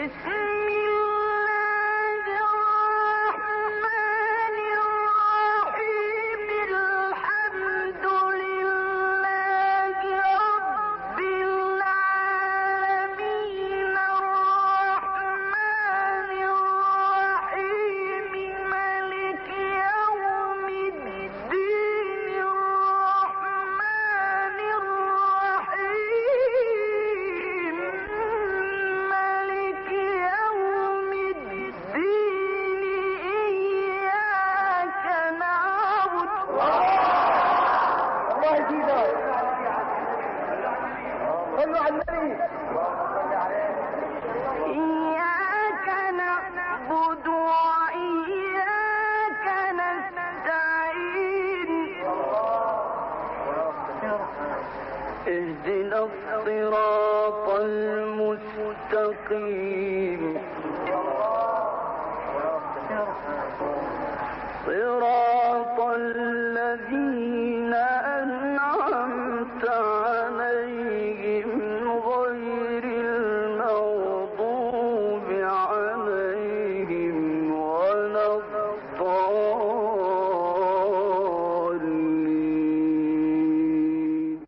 اهدنا الصراط المستقيم صراط الذين أنعمت عليهم غير المغضوب عليهم ولا الضالين.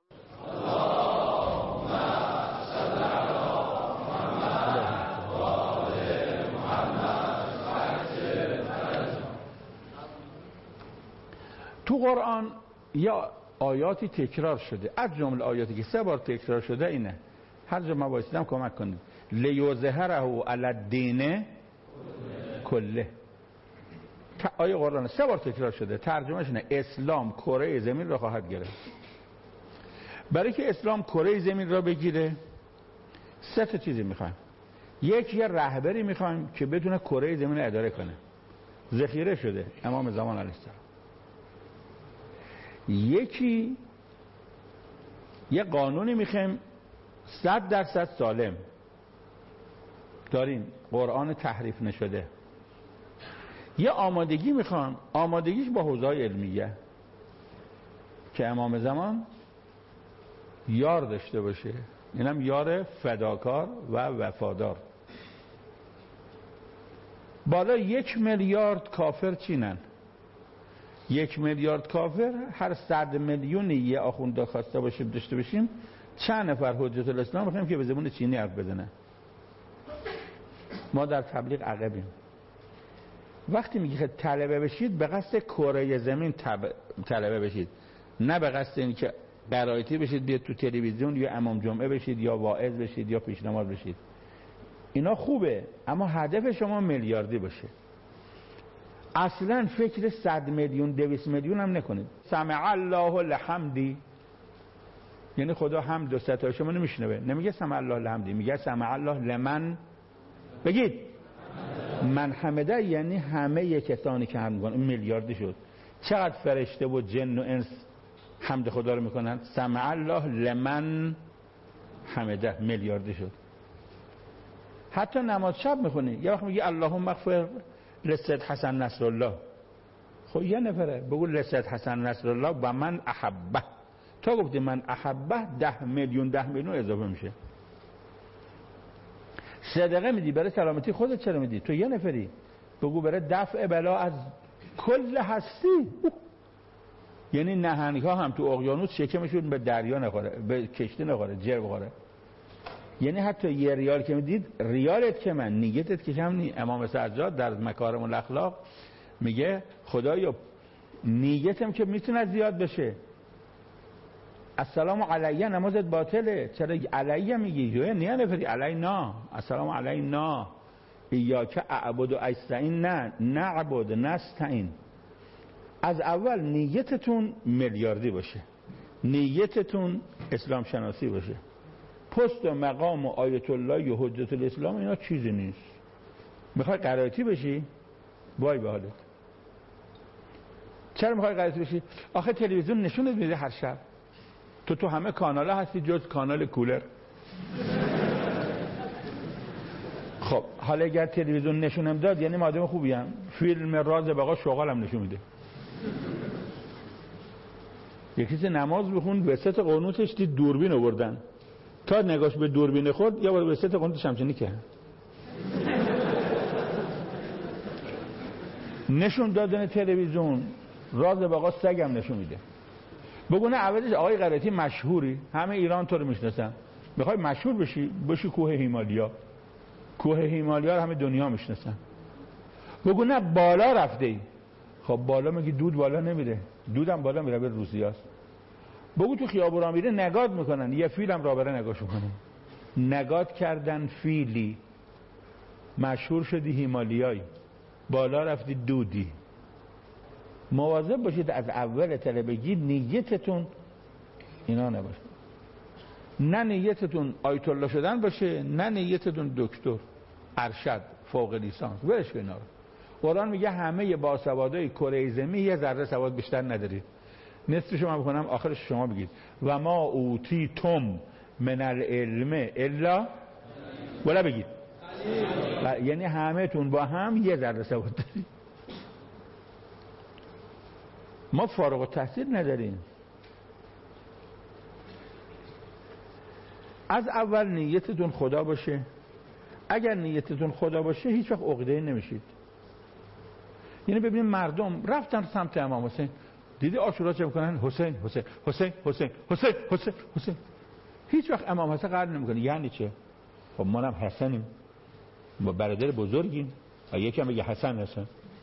تو قرآن یا آیاتی تکرار شده، از جمله آیاتی که 3 بار تکرار شده اینه، هر جا من وایسیدم کمک کنید، لیظهره علی الدین کله. آیه قرآن 3 بار تکرار شده، ترجمهش اینه اسلام کره زمین را خواهد گرفت. برای که اسلام کره زمین را بگیره 3 تا چیزی میخوایم. یه رهبری میخوایم که بتونه کره زمین را اداره کنه، ذخیره شده امام زمان علیه السلام. یه قانونی میخوایم 100% سالم، داریم قرآن تحریف نشده. یه آمادگی میخوام، آمادگیش با حوزه‌های علمیه که امام زمان یار داشته باشه، اینم یار فداکار و وفادار. بالا 1 میلیارد کافر چینن، 1 میلیارد کافر، هر 100 میلیون یه آخونده خواسته باشیم داشته باشیم، چند نفر حجت الاسلام میخوایم که به زبان چینی حرف بزنن. ما در تبلیغ عقبیم. وقتی میگه که طلبه بشید به قصد کره زمین طلبه بشید، نه به قصد این که قرائتی بشید بیاد تو تلویزیون یا امام جمعه بشید یا واعظ بشید یا پیشنماز بشید. اینا خوبه، اما هدف شما میلیاردی باشه. اصلا فکر 100 میلیون 200 میلیون هم نکنید. سمع الله لحمدی، یعنی خدا حمد و ستایش شما نمیشنوه، نمیگه سمع الله لحمدی، میگه سمع الله لمن. بگید من حمده، یعنی همه کسانی که حمد میکنن. میلیاردی شد. چقدر فرشته و جن و انس حمد خدا رو میکنن؟ سمع الله لمن حمده، میلیاردی شد. حتی نماز شب میخونی، یه وقت میگه اللهم اغفر لسید حسن نصر الله. خب یه نفره بگو لسید حسن نصر الله و من احبه، تا گفتی من احبه 10 میلیون اضافه میشه. صدقه میدی برای سلامتی خودت، چرا میدی؟ تو یه نفری، بگو برای دفع بلا از کل هستی. یعنی نهنگ ها هم تو اقیانوس شکمشون به دریا نخوره، به کشتی نخوره، جر بخوره. یعنی حتی یه ریال که میدید، ریالت که من نیتت که کم نی. امام سجاد در مکارم الاخلاق میگه خدایا نیتم که میتونه زیاد بشه. السلام علیه نمازت باطله، چرا علیه میگی؟ نه نفری علینا، السلام علینا، ایاک اعبد و استعین، نه نعبد نستعین. از اول نیتتون میلیاردی باشه، نیتتون اسلام شناسی باشه. پست و مقام و آیت الله و حجت الاسلام اینا چیزی نیست. میخوای قرائتی بشی؟ وای به حالت. چرا میخوای قرائتی بشی؟ آخه تلویزیون نشونت میده هر شب، تو همه کانال هستی جز کانال کولر. خب حالا اگر تلویزیون نشونم داد یعنی آدم خوبیم. فیلم راز بقا شغالم نشون میده. یکی نماز بخون به ست قنوتش دید دوربین آوردن، تا نگاش به دوربین خورد یه بار به ست قنوتش همچنین که نشون دادن تلویزیون راز بقا سگم نشون میده. بگو نه عوضش آقای غیرتی مشهوری، همه ایران تو رو میشناسن، میخوای مشهور بشی کوه هیمالیا. کوه هیمالیا رو همه دنیا میشناسن. بگو نه بالا رفته ای، خب بالا میگی دود بالا نمیره، دودم بالا میره به روسیاست. بگو تو خیابون میره نگات میکنن، یه فیلم را بره نگاش میکنن، نگات کردن فیلی، مشهور شدی هیمالیایی، بالا رفتی دودی. مواظب باشید از اول طلبگی نیتتون اینا نباشه، نه نیتتون آیت الله شدن باشه، نه نیتتون دکتر، ارشد، فوق لیسانس. ولش کن اینا رو. قرآن میگه همه باسوادای کره زمین یه ذره سواد بیشتر ندارید. نصفش من بکنم آخرش شما بگید و ما اوتیتم من العلم الا، ولا بگید یعنی همه تون با هم یه ذره سواد دارید. ما فارغ التحصیل نداریم. از اول نیتتون خدا باشه. اگر نیتتون خدا باشه هیچ وقت عقده‌ای نمیشید. یعنی ببینید مردم رفتن سمت امام حسین، دیدی عاشورا چه میکنن؟ حسین حسین حسین حسین حسین حسین حسین. هیچ وقت امام حسین قرار نمیکنه. یعنی چه؟ خب ما هم حسنیم، ما برادر بزرگیم، یکی هم بگه حسن حسن.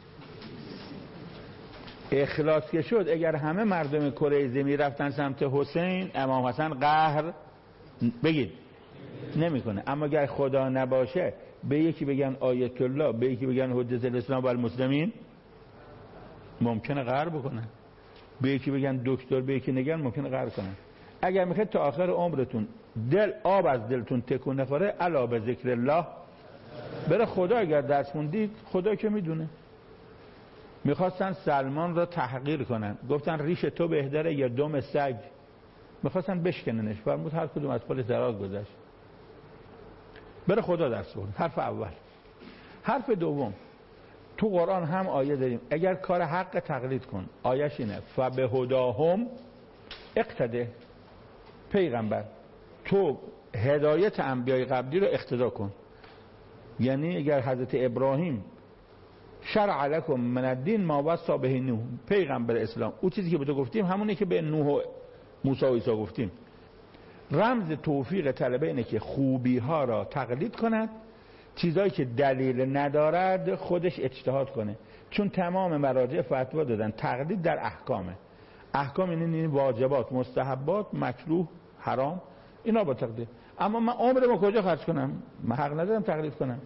اخلاص که شد اگر همه مردم کره زمین رفتن سمت حسین، امام حسن قهر بگید نمیکنه. اما اگر خدا نباشه به یکی بگن آیت الله، به یکی بگن حجت الاسلام و المسلمین، ممکنه قهر بکنن. به یکی بگن دکتر، به یکی نگن ممکنه قهر کنن. اگر میخواید تا آخر عمرتون آب از دلتون تکون نخوره، الا به ذکر الله، بره خدا. اگر درس خوندید خدا که میدونه. میخواستن سلمان را تحقیر کنن، گفتن ریش تو بهتره یا دم سگ. میخواستن بشکننش، فرمود هر کدوم از پل دراز گذشت. بره خدا درس بخون. حرف اول. حرف دوم، تو قرآن هم آیه داریم اگر کار حق تقلید کن، آیش اینه فبهداهم اقتده. پیغمبر تو هدایت انبیای قبلی رو اقتدا کن. یعنی اگر حضرت ابراهیم شرع لکم من الدین ما وصی به نوح، پیغمبر اسلام، اون چیزی که به تو گفتیم همونه که به نوح و موسی و عیسی گفتیم. رمز توفیق طلبه اینه که خوبی ها را تقلید کند، چیزایی که دلیل ندارد خودش اجتهاد کنه. چون تمام مراجع فتوا دادن تقلید در احکامه. احکام این واجبات، مستحبات، مکروه، حرام، اینا با تقلید. اما من عمرمو کجا خرج کنم؟ من حق ندارم تقلید کنم.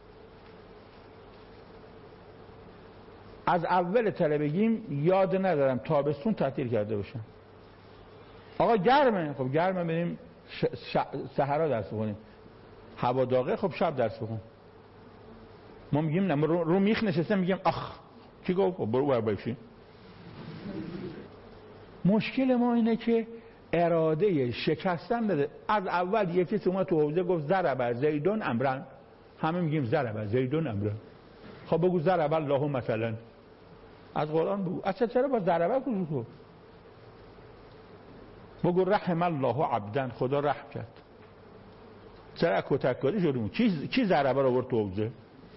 از اول طلبگیم یاد ندارم تابستون تعطیل کرده باشم. آقا گرمه، خب گرمه بریم صحرا درس بخونیم. هوا داغه، خب شب درس بخون. ما میگیم نه، رو میخ نشستم میگیم آخ کی گفت؟ برو بر باشی. مشکل ما اینه که اراده شکستن بده. از اول یکی اومد تو حوزه گفت ضرب زیدون امرن، همه میگیم ضرب زیدون امرن. خب بگو ضرب الله مثلا، از قرآن بگو. اصلا چرا با ضربه کنی؟ بگو رحم الله عبدن، خدا رحم کرد. چرا کتککاری شدیم؟ کی ضربه رو برد تو حوزه؟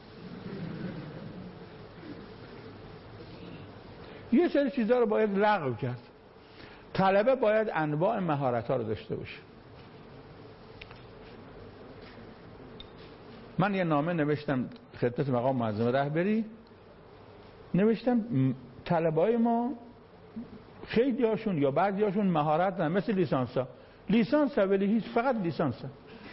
یه سری چیزا رو باید لغو کرد. طلبه باید انواع مهارت ها رو داشته باشه. من یه نامه نوشتم خدمت مقام معظم رهبری، نوشتم طلبای ما خیلی هاشون یا بعضی هاشون مهارت ندارن، مثل لیسانس ها. لیسانس ها ولی هیچ، فقط لیسانس ها.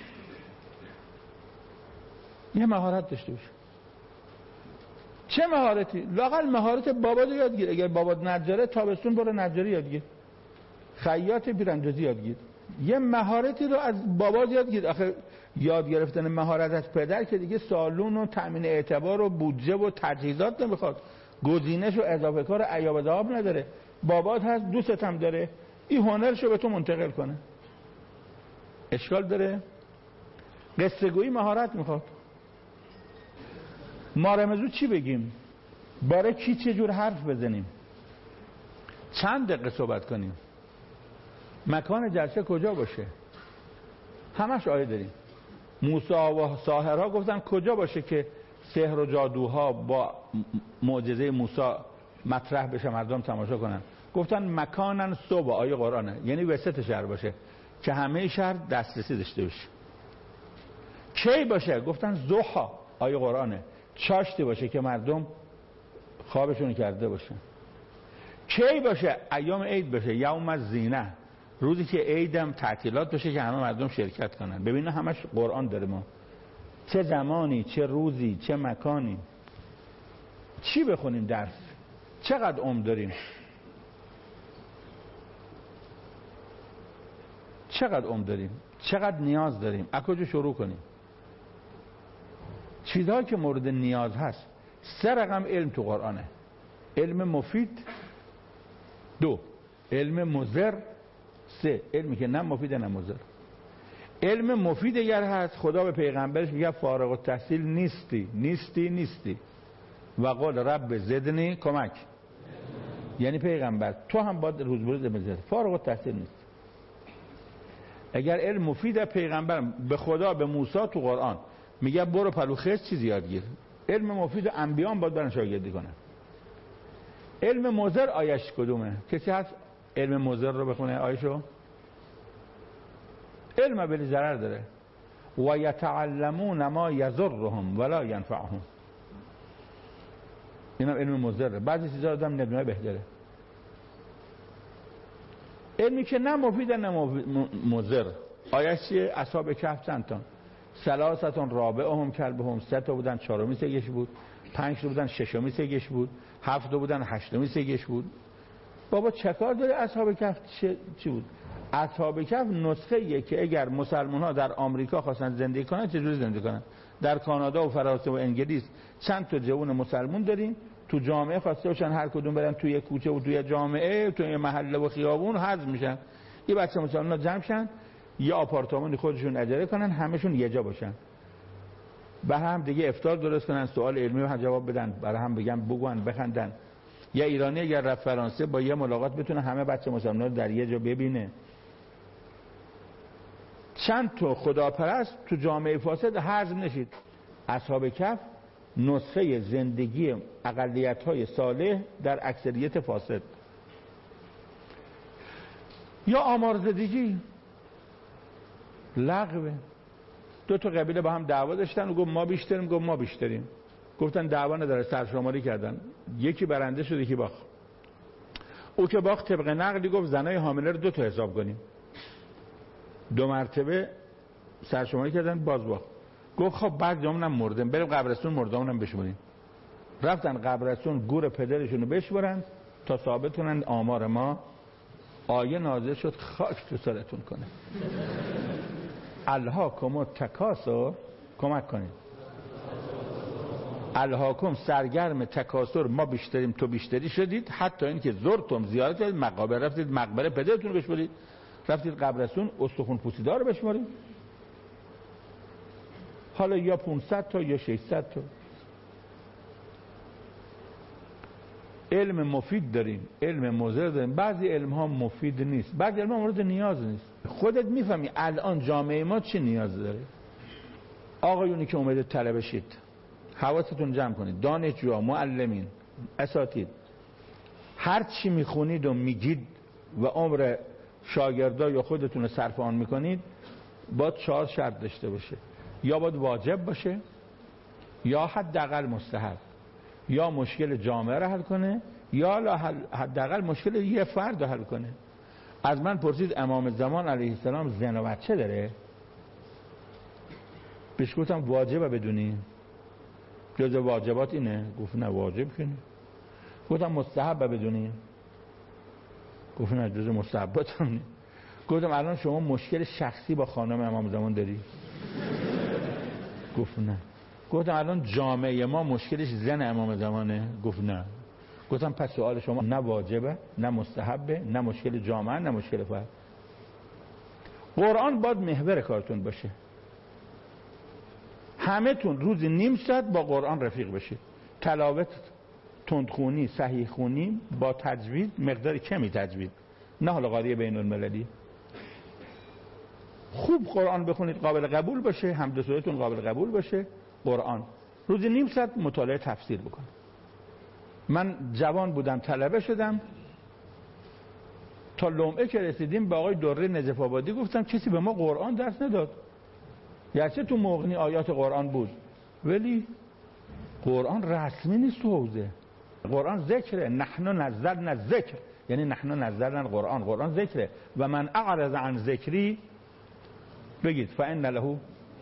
یه مهارت داشته باشه. چه مهارتی؟ لااقل مهارت بابا رو یاد گیر. اگر بابا نجاره، تابستون برو نجاری یاد گیر. خیاط بیراندازی یاد گیر. یه مهارتی رو از بابا یاد گیر. آخه یاد گرفتن مهارت از پدر که دیگه سالون و تامین اعتبار و بودجه و تجهیزات نمیخواد، گزینش و اضافه کار عیاب ذهاب نداره. بابات هست، دوستت هم داره، این هنرشو به تو منتقل کنه. اشکال داره؟ قصه گویی مهارت میخواد. ما رمزو چی بگیم؟ برای کی چه جور حرف بزنیم؟ چند دقیقه صحبت کنیم؟ مکان جلسه کجا باشه؟ همش آیه داریم. موسی و ساحرها گفتن کجا باشه که سحر و جادوها با معجزه موسی مطرح بشه مردم تماشا کنن، گفتن مکانن صبح، آیه قرآنه، یعنی وسط شهر باشه که همه شهر دسترسی داشته باشه. کی باشه؟ گفتن ضحا، آیه قرآنه، چاشتی باشه که مردم خوابشون کرده باشه. کی باشه؟ ایام عید باشه، یوم الزینه، روزی که عیدم تعطیلات باشه که همه مردم شرکت کنن. ببینید همش قرآن داره. ما چه زمانی، چه روزی، چه مکانی، چی بخونیم درس، چقدر عمر داریم، چقدر عمر داریم، چقدر نیاز داریم، از کجا شروع کنیم؟ چیزهایی که مورد نیاز هست. 3 رقم علم تو قرآنه: علم مفید، 2 علم مضر، 3 علمی که نه مفید نه مضر. علم مفید اگر هست، خدا به پیغمبرش میگه فارغ التحصیل نیستی و قال رب زدنی کمک. یعنی پیغمبر تو هم باید روز به روز بزنی، فارغ التحصیل نیست. اگر علم مفید، پیغمبر به خدا به موسی تو قرآن میگه برو پلوخیز چیزی یاد گیر. علم مفید انبیا هم باید برن شاگردی کنن. علم مضر آیش کدومه؟ کسی هست علم مضر رو بخونه آیشو؟ علم بلی ضرر داره. و یتعلمون ما یضرهم ولا ینفعهم، اینم علم مضره. بعضی چیزا آدم ندونه بهتره. علمی که نه مفید نه مضر، آیش چیه؟ اصحاب کهف چند تا؟ 3 رابعهم کلبهم، 3 تا بودن 4می سگش بود، 5 تا بودن 6می سگش بود، 7 تا بودن 8می سگش بود. بابا چه کار داره اصحاب کهف؟ چی بود؟ اصحاب کهف نسخه یه که اگر مسلمان ها در آمریکا خواستن زندگی کنن چجوری زندگی کنن. در کانادا و فرانسه و انگلیس چند تا جوون مسلمان داریم، تو جامعه خواسته باشن هر کدوم برن توی کوچه و توی جامعه، توی محله و خیابون حذف میشن. یه بچه مسلمان ها جمع شن، یه آپارتمان خودشون اجاره کنن، همشون یه جا باشن، به هم دیگه افطار درست کنن، سوال علمی رو جواب بدن، برای هم بگن بگن بخندن. یه ایرانی اگر رفت فرانسه با یه ملاقات بتونه همه بچه مسلمان رو در یه جا ببینه. چند تا خداپرست تو جامعه فاسد حذف نشید. اصحاب کهف نسخه زندگی اقلیت‌های صالح در اکثریت فاسد. یا آمارزدگی، لغوه. 2 تا قبیله با هم دعوا داشتن و گفت ما بیشتریم، گفت ما بیشتریم. گفتن دعوا نداره، سرشماری کردن، یکی برنده شد یکی باخت. او که باخت طبق نقلی گفت زنای حامله رو 2 تا حساب کنیم. 2 مرتبه سرشماری کردن، باز باخت. گفت خب بعد جامونم مردم، بریم قبرستون مردامونم بشماریم. رفتن قبرستون گور پدرشونو بشمارن تا ثابت کنن آمار ما. آیه نازل شد خاک تو سرتون کنه. الهاکم التکاثر، کمک کنید. الهاکم سرگرم تکاثر، ما بیشتریم تو بیشتری شدید، حتی اینکه زرتم زیارت کردید مقابر، رفتید مقبره پدرتون رو بشمارید، رفتید قبرستون استخون پوسیدار رو بشمارید. حالا یا 500 تا یا 600 تا. علم مفید داریم، علم مضر داریم. بعضی علم ها مفید نیست، بعضی علم ها مورد نیاز نیست. خودت میفهمی الان جامعه ما چی نیاز داره. آقایونی که اومده طلبه شید، حواستون جمع کنید، دانشجوها، معلمین، اساتید، هر چی میخونید و میگید و عمر شاگردا یا خودتون رو صرف آن میکنید، باید 4 شرط داشته باشه. یا باید واجب باشه، یا حداقل مستحب، یا مشکل جامعه رو حل کنه، یا حداقل مشکل یه فرد رو حل کنه. از من پرسید امام زمان علیه السلام زن و بچه داره؟ بهش گفتم واجبه بدونی، جز واجبات اینه؟ گفت نه واجب کنی. گفتم مستحبه بدونی؟ گفت نه جز مستحبات هم. گفتم الان شما مشکل شخصی با خانم امام زمان داری؟ گفت نه. گفتم الان جامعه ما مشکلش زن امام زمانه؟ گفت نه. گفتم پس سوال شما نه واجبه نه مستحبه نه مشکل جامعه نه مشکل فرد. قرآن باید محور کارتون باشه. همه تون روزی نیم ساعت با قرآن رفیق بشید. تلاوت تندخونی، صحیح خونی، با تجوید، مقدار کمی تجوید، نه حالا قاری بین المللی. خوب قرآن بخونید، قابل قبول باشه، حمد و ثناتون قابل قبول باشه. قرآن روزی نیم ساعت مطالعه تفسیر بکنم. من جوان بودم، طلبه شدم، تا لمعه که رسیدیم به آقای دره نجف آبادی گفتم کسی به ما قرآن درس نداد. گرچه تو مغنی آیات قرآن بود ولی قرآن رسمی نیست تو حوزه. قرآن ذکره، نحن نزلنا الذکر، یعنی نحن نزلنا القرآن، قرآن ذکره. و من اعرض عن ذکری بگید فإن له.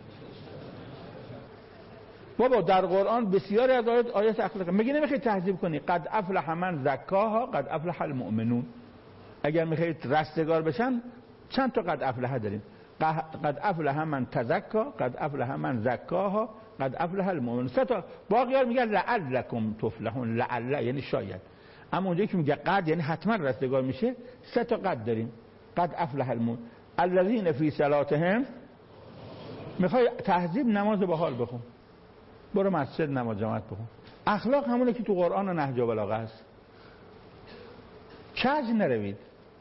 بابا در قرآن بسیاری از آیات اخلاقی میگه نمیخواید تهذیب کنی. قد افلح من زکاها قد افلح المؤمنون. اگر میخواید رستگار بشن چند تا قد افلح داریم. قد افلح من تزکا قد افلح من زکاها قد افلح المؤمنون. سه تا. باقی‌ها میگن لعلکم تفلحون، لعل یعنی شاید. اما اونجایی که میگه قد یعنی حتما رستگار میشه، سه تا قد داریم. قد افلح المؤمنون الذین فی صلاتهم. میخوای تهذیب نماز با حال بخون، برو مسجد نماز جماعت بخون. اخلاق همونه که تو قرآن و نهج و بلاغه هست. کج نروید.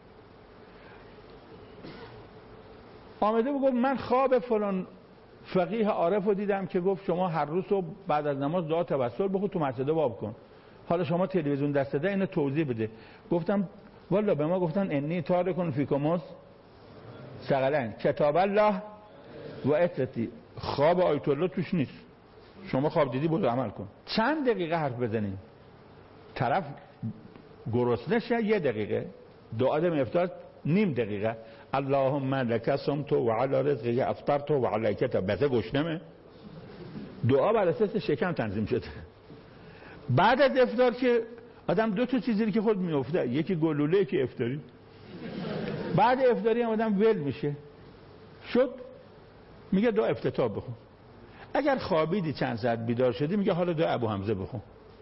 آمده بگفت من خواب فلان فقیه عارف رو دیدم که گفت شما هر روز صبح بعد از نماز دعا توسل بخون تو مسجد باب کن. حالا شما تلویزیون دست ده اینو توضیح بده. گفتم والا به ما گفتن انی تارکون فیکم ثقلین کتاب الله و اتتی. خواب آیت الله توش نیست. شما خواب دیدی برو عمل کن. چند دقیقه حرف بزنین طرف گرسنه شه، یه دقیقه. دعا دم افطار نیم دقیقه. اللهم لک صمت و علی رزقک افطرت و علیک تبت. گشنمه. دعا بر اساس شکم تنظیم شده. بعد از افطار که آدم دو تا چیزی که خود میفته، یکی گلوله که افطاری، بعد افطاری هم آدم ول میشه. شد میگه دعا افتتاح بخون. اگر خوابیدی چند ساعت بیدار شدی میگه حالا دعا ابو حمزه بخون.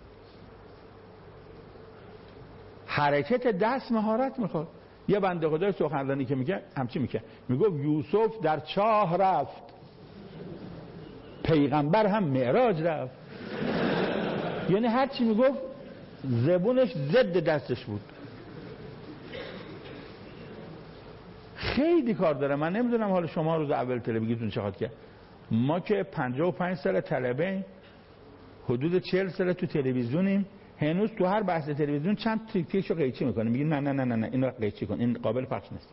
حرکت دست مهارت میخواد. یه بنده خدای سخنرانی که میگه همچی میگه، میگه یوسف در چاه رفت، پیغمبر هم معراج رفت. یعنی هر چی میگفت زبونش ضد دستش بود. خیلی کار داره. من نمیدونم حالا شما روز اول تلویزیون چقدر کرد. ما که 55 سال طلبه، حدود 40 سال تو تلویزیونیم، هنوز تو هر بحث تلویزیون چند تیکشو قیچی میکنه. میگه نه نه نه نه اینو قیچی کن، این قابل پخش نیست.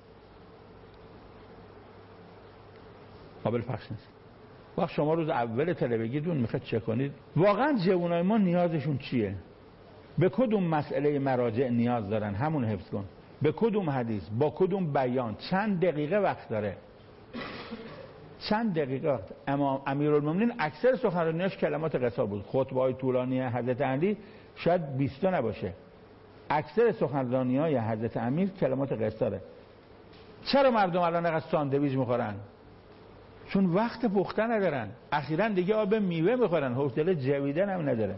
قابل پخش نیست. وقت شما روز اول تلویزیون میخواد چه کنید؟ واقعا جوانای ما نیازشون چیه؟ به کدوم مسئله مراجع نیاز دارن؟ همون حفظ کن. به کدوم حدیث، با کدوم بیان، چند دقیقه وقت داره. چند دقیقه. امام امیرالمومنین اکثر سخنرانیاش کلمات قصار بود. خطبه‌های طولانی حضرت علی شاید 20 نباشه. اکثر سخنرانی‌های حضرت امیر کلمات قصاره. چرا مردم الان انقدر ساندویچ میخورن؟ چون وقت پختن ندارن. اخیراً دیگه آب میوه میخورن، حوصله جویدن هم ندارن.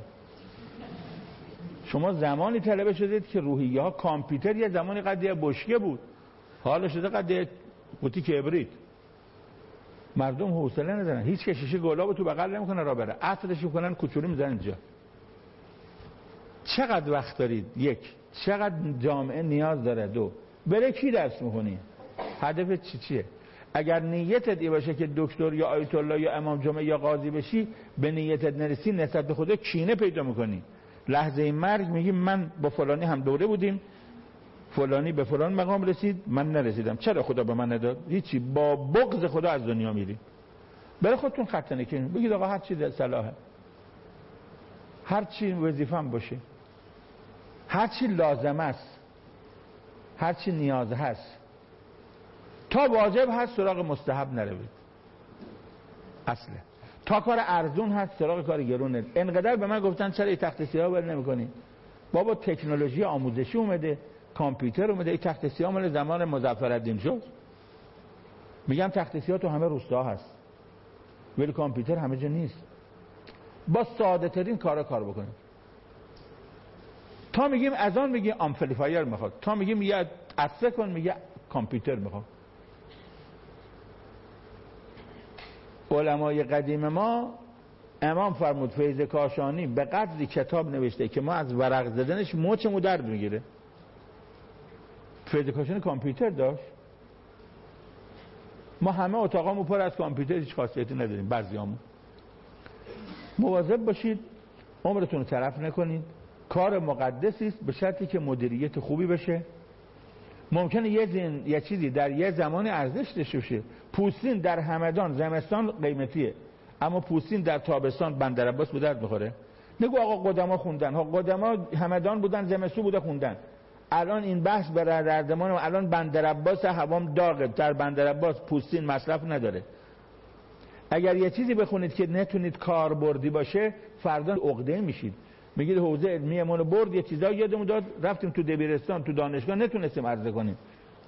شما زمانی طلبه شدید که روحیه ها کامپیوتر یه زمانی قد بشکه بود، حالا شده قد قوطی کبریت. مردم حوصله ندارن. هیچ که شیشه گلاب تو بغل نمیکنه را بره، عطرش میکنن کوچولو میزنن اینجا. چقدر وقت دارید؟ یک. چقدر جامعه نیاز داره؟ دو. برای کی درس میکنی؟ هدف چیه؟ اگر نیتت ای باشه که دکتر یا آیت الله یا امام جمعه یا قاضی بشی، به نیتت نرسی، نسبت به خدا کینه پیدا میکنی. لحظه مرگ میگی من با فلانی هم دوره بودیم، فلانی به فلان مقام رسید، من نرسیدم. چرا خدا به من نداد؟ هیچی. با بغض خدا از دنیا میری. برای خودتون خط نکنید. بگید آقا هر چی صلاحه، هر چی وظیفه‌ام باشه، هر چی لازم است، هر چی نیاز هست، تا واجب هست سراغ مستحب نروید. اصله. تا کار ارزون هست سراغ کار گرونه. انقدر به من گفتن چرا این تخت سیاه ول نمی‌کنی؟ بابا تکنولوژی آموزشی اومده، کامپیوتر اومده. این تخت سیاه مال زمان مظفرالدین شد. میگم تخت سیاه تو همه روستا هست، ولی کامپیوتر همه جا نیست. با ساده ترین کار بکنیم. تا میگیم اذان میگه آمپلیفایر میخواد، تا میگیم یه عطسه کن میگه کامپیوتر میخواد. علمای قدیم ما، امام فرمود فیض کاشانی به قدری کتاب نوشته که ما از ورق زدنش مچمون درد میگیره. فیض کاشانی کامپیوتر داشت. ما همه اتاقامون پر از کامپیوتر، هیچ خاصیتی نداریم بعضیامون. مواظب باشید عمرتون رو تلف نکنید. کار مقدسی است به شرطی که مدیریت خوبی بشه. ممکنه یه چیزی در یه زمان ارزش داشته باشه. پوستین در همدان زمستان قیمتیه، اما پوستین در تابستان بندرعباس به درد میخوره. نگو آقا قدما خوندن، ها قدما همدان بودن زمستون بوده خوندن. الان این بحث به دردمان و الان بندرعباس هوام داغه، در بندرعباس پوستین مصرف نداره. اگر یه چیزی بخونید که نتونید کاربردی باشه فردا عقده میشید. میگید حوزه علمی ما رو برد، یه چیزایی یادمون داد، رفتیم تو دبیرستان تو دانشگاه نتونستیم عرضه کنیم.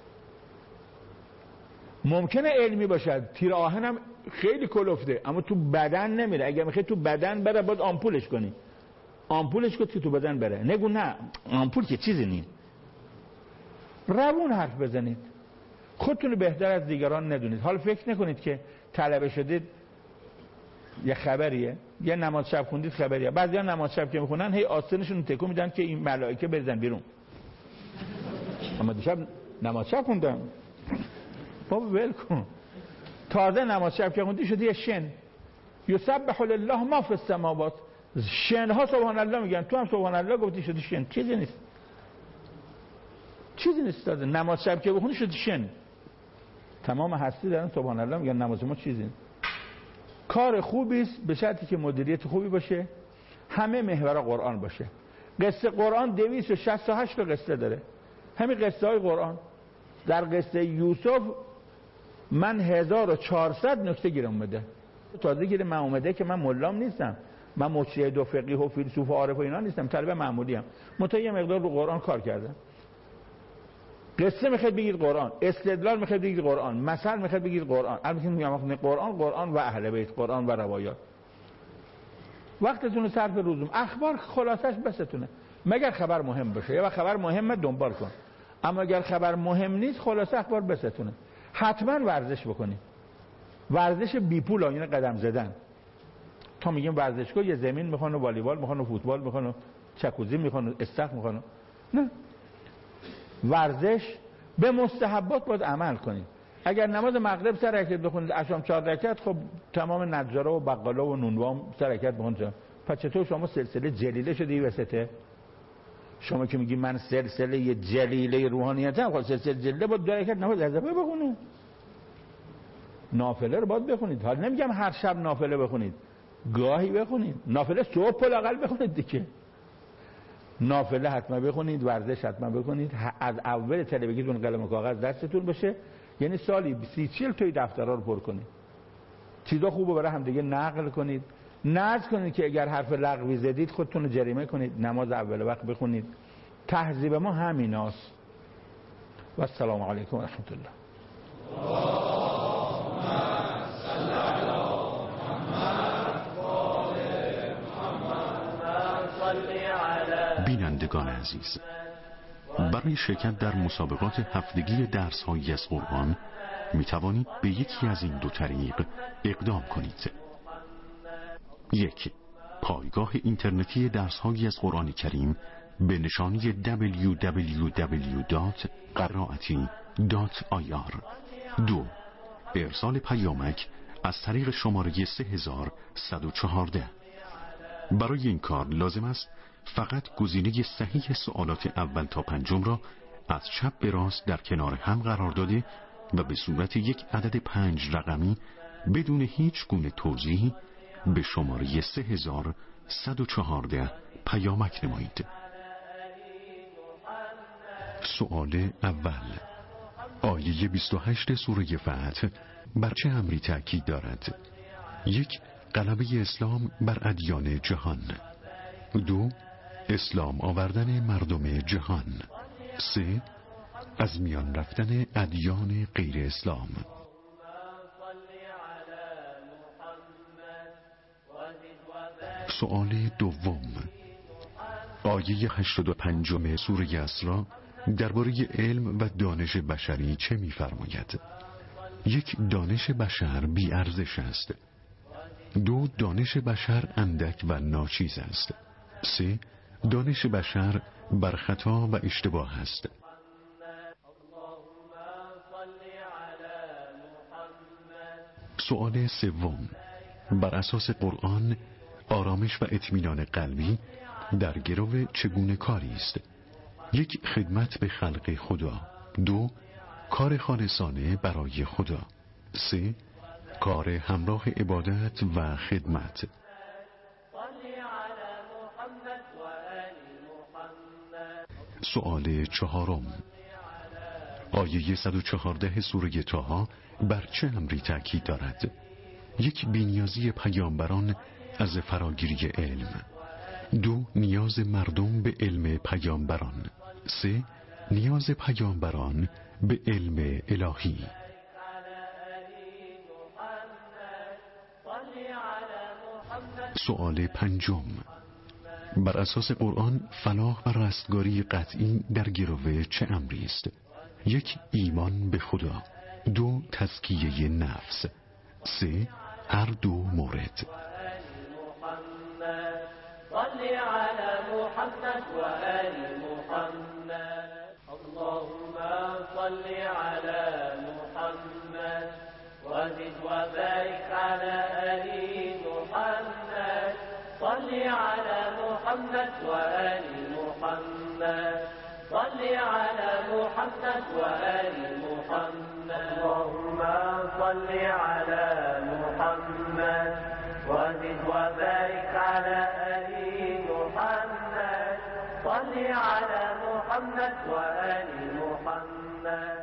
ممکنه علمی باشد، تیر آهن هم خیلی کلفته اما تو بدن نمیره. اگر میخوای تو بدن بره باید آمپولش کنی، آمپولش کنی که تو بدن بره. نگو نه آمپول که چیزی نیست. روون حرف بزنید، خودتون بهتر از دیگران ندونید. حالا فکر نکنید که طلبه شدید یه خبریه، یه نماز شب خوندید خبریه. بعضیا نماز شب که میخونن هی آستینشون تکون میدن که این ملائکه بزن بیرون. اما دیشب نماز شب خوندم. بابا ول کن. تازه نماز شب که خوندی شدی یه شن. یسبح لله ما فی السماوات. شن ها سبحان الله میگن، تو هم سبحان الله گفتی شدی شن. چیزی نیست، چیزی نیست. تازه نماز شب که بخونی شدی شن. تمام هستی دارن سبحان الله میگن، نماز ما چیزی نیست. کار خوبی است به شرطی که مدیریت خوبی باشه، همه محور قرآن باشه. قصه قرآن 268 تا قصه داره، همین قصه های قرآن. در قصه یوسف من 1400 نکته گیرم اومده. تازه گیرم من اومده که من ملام نیستم، من مجتهد و فقیه و فیلسوف و عارف و اینا نیستم، طالب معمولی ام. منتها یه مقدار رو قرآن کار کردم. قصه میخواد بگید قرآن، استدلال میخواد بگید قرآن، مثل میخواد بگید قرآن. البته میگم قرآن و اهل بیت، قرآن و روایات. وقتتون رو صرف روزم. اخبار خلاصش بستونه، مگر خبر مهم باشه. یا خبر مهمه دنبال کن، اما اگر خبر مهم نیست خلاصه اخبار بستونه. حتما ورزش بکنید، ورزش بی پول، یعنی قدم زدن. تا میگیم ورزشگاه یه زمین میخوان و والیبال میخوان و فوتبال میخوان و چکوزی میخوان و استخ میخوان. نه، ورزش به مستحبات باید عمل کنید. اگر نماز مغرب 3 رکعت بخونید، عشام 4 رکعت، خب تمام نجارا و بقالا و نونوام 3 رکعت بخونید. پس چطور شما سلسله جلیله شدی وسطه؟ شما که میگی من سلسله جلیله روحانیتم، خب سلسله جلیله باید 2 رکعت نماز اضافه بخونید. نافله رو باید بخونید. حالا نمیگم هر شب نافله بخونید، گاهی بخونید. نافله صبح الاقل بخونید دیگه. نافله حتما بخونید، ورزش حتما بکنید. از اول تلویزیون قلم و کاغذ دستتون باشه، یعنی سالی 30-40 تای دفترها رو پر کنید. چیزا خوبه برای هم دیگه نقل کنید. نذر کنید که اگر حرف لغوی زدید خودتون رو جریمه کنید. نماز اول وقت بخونید. تهذیب ما همیناست. و السلام علیکم و رحمت الله. بینندگان عزیز، برای شرکت در مسابقات هفتگی درس‌هایی از قرآن می توانید به یکی از این 2 طریق اقدام کنید. 1. پایگاه اینترنتی درس‌هایی از قرآن کریم به نشانی www.qaraati.ir. 2. ارسال پیامک از طریق شماره 3114. برای این کار لازم است فقط گزینه صحیح سوالات اول تا 5 را از چپ به راست در کنار هم قرار داده و به صورت یک عدد 5 رقمی بدون هیچ گونه توضیحی به شماره 3114 پیامک نمایید. سوال اول. آیه 28 سوره فتح بر چه امری تأکید دارد؟ 1. غلبه اسلام بر ادیان جهان. 2. اسلام آوردن مردم جهان. 3. از میان رفتن ادیان غیر اسلام. سوال دوم. آیه 85 سوره اسراء درباره علم و دانش بشری چه می‌فرماید؟ 1. دانش بشر بی ارزش است. 2. دانش بشر اندک و ناچیز است. 3. دانش بشر بر خطا و اشتباه است. سوال سوم. بر اساس قرآن آرامش و اطمینان قلبی در گرو چگونه کاری است؟ 1. خدمت به خلق خدا. 2. کار خالصانه برای خدا. 3. کار همراه عبادت و خدمت. سؤال 4. آیه 114 سوره طه بر چه امری تأکید دارد؟ 1. بی‌نیازی پیامبران از فراگیری علم. 2. نیاز مردم به علم پیامبران. 3. نیاز پیامبران به علم الهی. سؤال 5. بر اساس قرآن فلاح و رستگاری قطعی در گرو چه امری است؟ 1. ایمان به خدا. 2. تزکیه نفس. 3. هر دو مورد. صل على محمد وآل محمد اللهم صل على محمد وزد وبارك على آل محمد صل على محمد وآل محمد صل على محمد وآل محمد اللهم صل على محمد وزد وبارك على آل محمد صل على محمد وآل محمد